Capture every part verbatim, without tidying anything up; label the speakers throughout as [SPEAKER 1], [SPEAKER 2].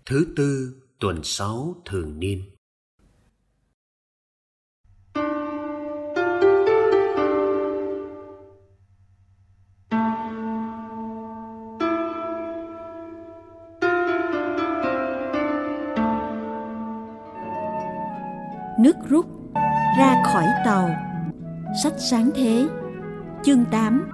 [SPEAKER 1] Thứ tư tuần sáu thường niên.
[SPEAKER 2] Nước rút ra khỏi tàu. Sách Sáng Thế, chương tám.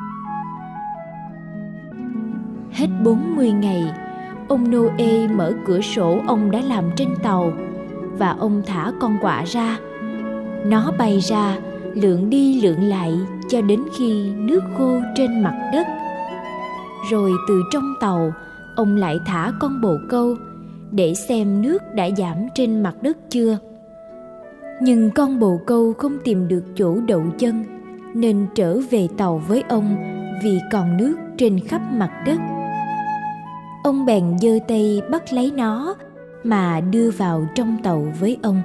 [SPEAKER 2] Hết bốn mươi ngày, ông Noe mở cửa sổ ông đã làm trên tàu và ông thả con quạ ra. Nó bay ra, lượn đi lượn lại cho đến khi nước khô trên mặt đất. Rồi từ trong tàu, ông lại thả con bồ câu để xem nước đã giảm trên mặt đất chưa. Nhưng con bồ câu không tìm được chỗ đậu chân, nên trở về tàu với ông vì còn nước trên khắp mặt đất. Ông bèn giơ tay bắt lấy nó mà đưa vào trong tàu với ông.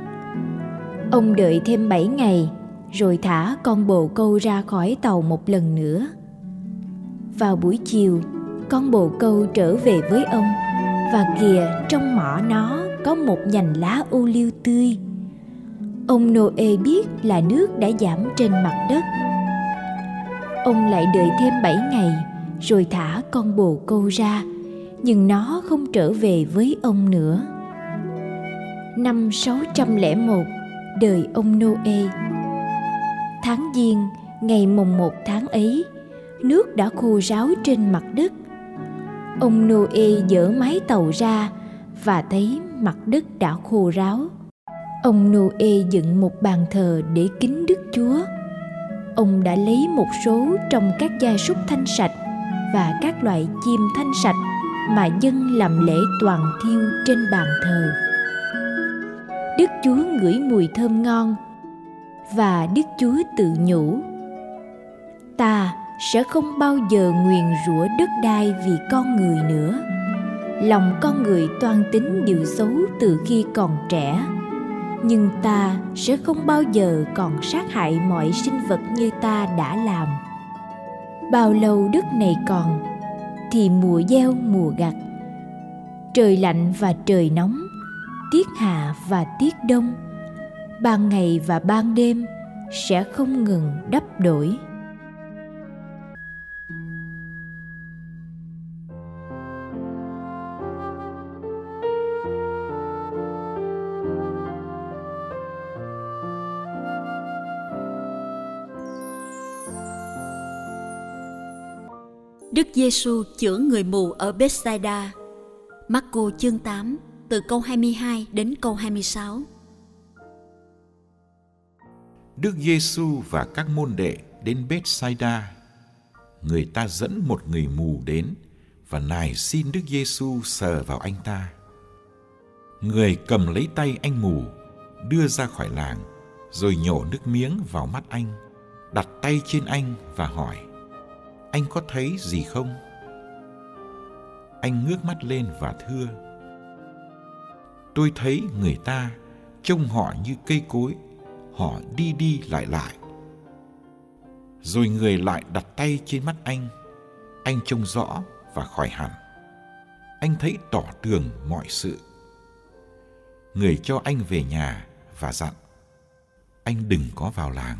[SPEAKER 2] Ông đợi thêm bảy ngày, rồi thả con bồ câu ra khỏi tàu một lần nữa. Vào buổi chiều, con bồ câu trở về với ông, và kìa, trong mỏ nó có một nhành lá ô liu tươi. Ông Noe biết là nước đã giảm trên mặt đất. Ông lại đợi thêm bảy ngày, rồi thả con bồ câu ra, nhưng nó không trở về với ông nữa. Năm sáu trăm lẻ một, đời ông Noe. Tháng Giêng, ngày mồng một tháng ấy, nước đã khô ráo trên mặt đất. Ông Noe dỡ mái tàu ra và thấy mặt đất đã khô ráo. Ông Noe dựng một bàn thờ để kính Đức Chúa. Ông đã lấy một số trong các gia súc thanh sạch và các loại chim thanh sạch mà dâng làm lễ toàn thiêu trên bàn thờ. Đức Chúa ngửi mùi thơm ngon, và Đức Chúa tự nhủ: Ta sẽ không bao giờ nguyền rủa đất đai vì con người nữa. Lòng con người toan tính điều xấu từ khi còn trẻ, nhưng ta sẽ không bao giờ còn sát hại mọi sinh vật như ta đã làm. Bao lâu đất này còn, thì mùa gieo mùa gặt, trời lạnh và trời nóng, tiết hạ và tiết đông, ban ngày và ban đêm sẽ không ngừng đắp đổi.
[SPEAKER 3] Đức Giêsu chữa người mù ở Bethsaida. Marco chương tám, từ câu hai mươi hai đến câu hai mươi sáu.
[SPEAKER 4] Đức Giêsu và các môn đệ đến Bethsaida. Người ta dẫn một người mù đến và nài xin Đức Giêsu sờ vào anh ta. Người cầm lấy tay anh mù, đưa ra khỏi làng, rồi nhổ nước miếng vào mắt anh, đặt tay trên anh và hỏi: Anh có thấy gì không? Anh ngước mắt lên và thưa: Tôi thấy người ta, trông họ như cây cối, họ đi đi lại lại. Rồi người lại đặt tay trên mắt anh, anh trông rõ và khỏi hẳn. Anh thấy tỏ tường mọi sự. Người cho anh về nhà và dặn: Anh đừng có vào làng.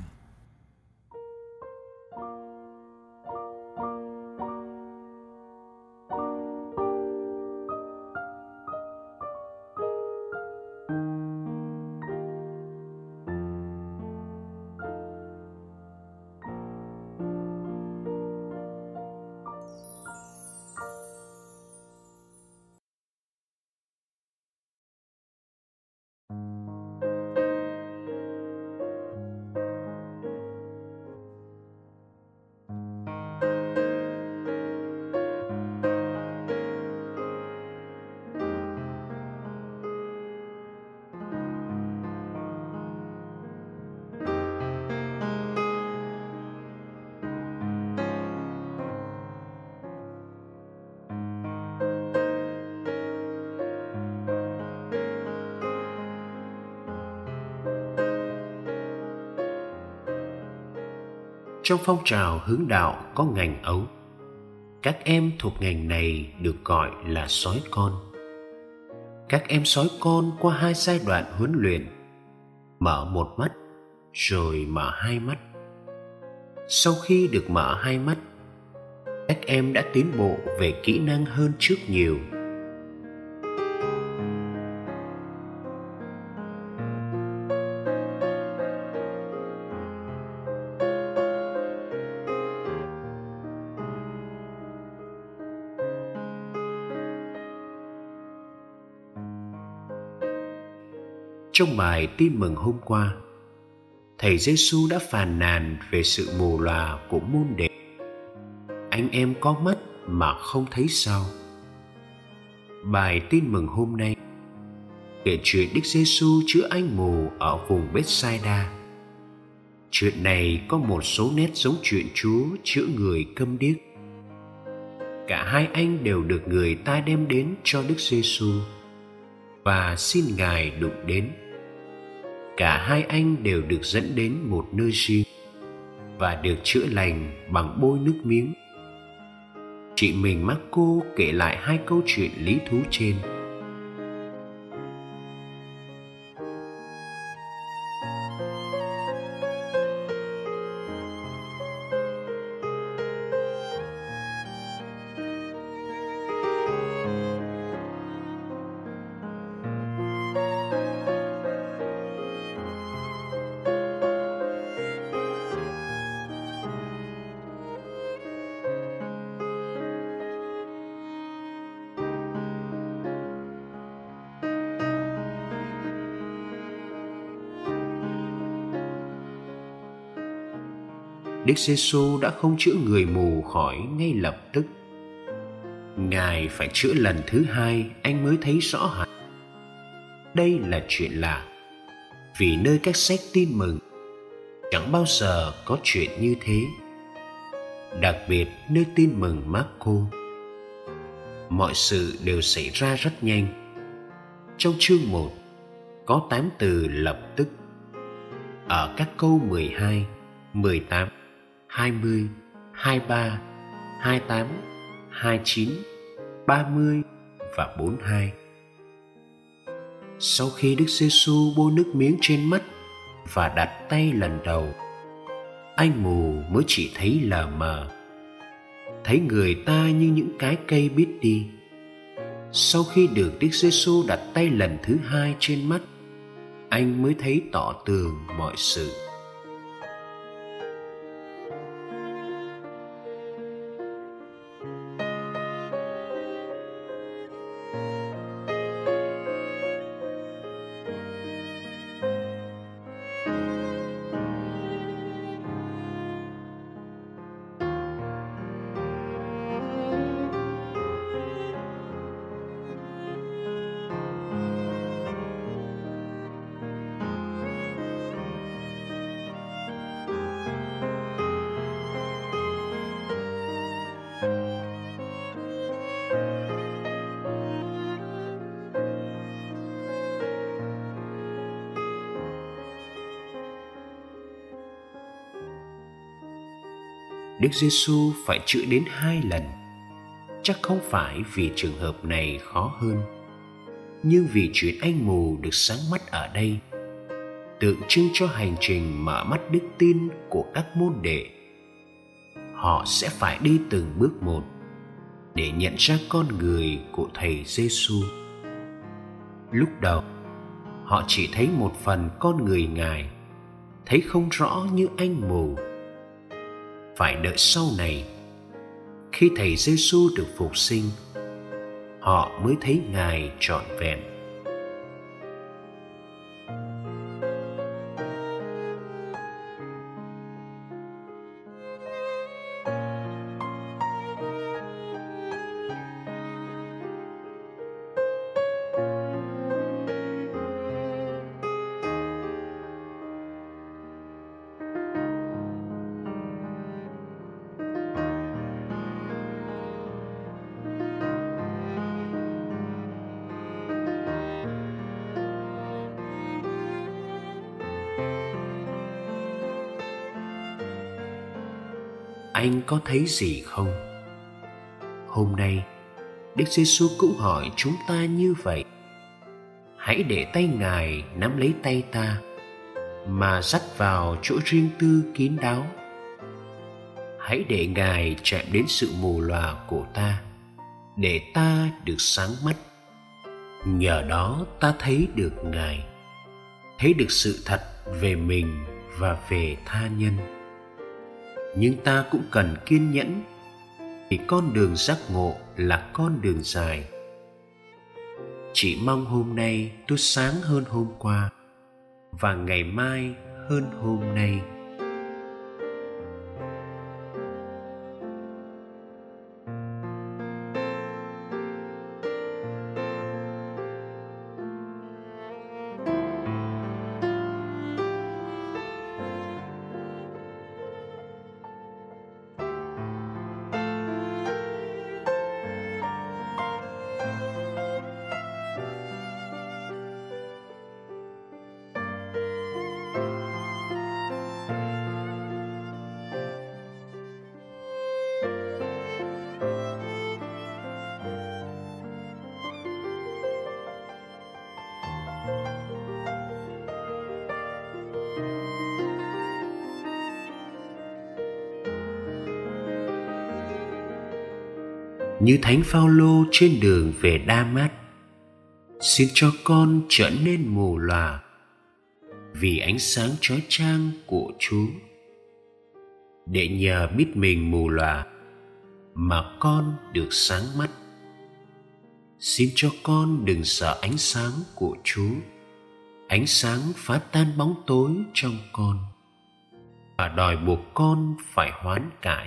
[SPEAKER 1] Trong phong trào hướng đạo có ngành ấu. Các em thuộc ngành này được gọi là sói con. các em sói con qua hai giai đoạn huấn luyện: mở một mắt rồi mở hai mắt. Sau khi được mở hai mắt, các em đã tiến bộ về kỹ năng hơn trước nhiều. Trong bài tin mừng hôm qua, Thầy Giêsu đã phàn nàn về sự mù lòa của môn đệ. Anh em có mắt mà không thấy sao? Bài tin mừng hôm nay kể chuyện Đức Giêsu chữa anh mù ở vùng Bethsaida. Chuyện này có một số nét giống chuyện Chúa chữa người câm điếc. Cả hai anh đều được người ta đem đến cho Đức Giêsu và xin Ngài đụng đến. Cả hai anh đều được dẫn đến một nơi riêng và được chữa lành bằng bôi nước miếng. Chị mình Marco kể lại hai câu chuyện lý thú trên. Đức Giêsu đã không chữa người mù khỏi ngay lập tức. Ngài phải chữa lần thứ hai anh mới thấy rõ hẳn. Đây là chuyện lạ, vì nơi các sách tin mừng chẳng bao giờ có chuyện như thế. Đặc biệt nơi tin mừng Marco, mọi sự đều xảy ra rất nhanh. Trong chương một có tám từ lập tức. Ở các câu mười hai, mười tám, hai mươi, hai mươi ba, hai mươi tám, hai mươi chín, ba mươi và bốn mươi hai. Sau khi Đức Giêsu bôi nước miếng trên mắt và đặt tay lần đầu, anh mù mới chỉ thấy lờ mờ, thấy người ta như những cái cây biết đi. Sau khi được Đức Giêsu đặt tay lần thứ hai trên mắt, anh mới thấy tỏ tường mọi sự. Đức Giêsu phải chữa đến hai lần, chắc không phải vì trường hợp này khó hơn, nhưng vì chuyện anh mù được sáng mắt ở đây tượng trưng cho hành trình mở mắt đức tin của các môn đệ. Họ sẽ phải đi từng bước một để nhận ra con người của Thầy Giêsu. Lúc đầu, họ chỉ thấy một phần con người Ngài, thấy không rõ như anh mù. Phải đợi sau này, khi Thầy Giêsu được phục sinh, họ mới thấy Ngài trọn vẹn. Anh có thấy gì không? Hôm nay, Đức Giêsu cũng hỏi chúng ta như vậy. hãy để tay Ngài nắm lấy tay ta mà dắt vào chỗ riêng tư kín đáo. Hãy để Ngài chạm đến sự mù lòa của ta, để ta được sáng mắt. Nhờ đó ta thấy được Ngài, thấy được sự thật về mình và về tha nhân. Nhưng ta cũng cần kiên nhẫn, vì con đường giác ngộ là con đường dài. Chỉ mong hôm nay tôi sáng hơn hôm qua, và ngày mai hơn hôm nay. Như Thánh Phaolô trên đường về Đa-mát, xin cho con trở nên mù lòa vì ánh sáng chói chang của Chúa. Để nhờ biết mình mù lòa mà con được sáng mắt. Xin cho con đừng sợ ánh sáng của Chúa, ánh sáng phá tan bóng tối trong con và đòi buộc con phải hoán cải.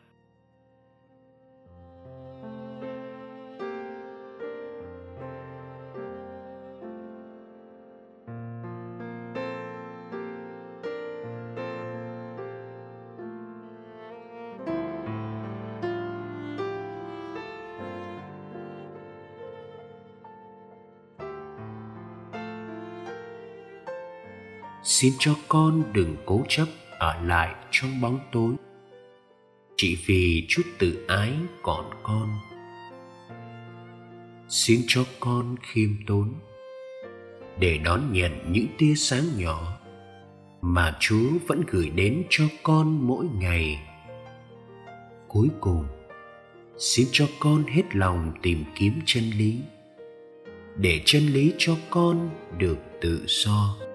[SPEAKER 1] Xin cho con đừng cố chấp ở lại trong bóng tối, chỉ vì chút tự ái còn con. Xin cho con khiêm tốn để đón nhận những tia sáng nhỏ mà Chúa vẫn gửi đến cho con mỗi ngày. Cuối cùng, xin cho con hết lòng tìm kiếm chân lý, để chân lý cho con được tự do.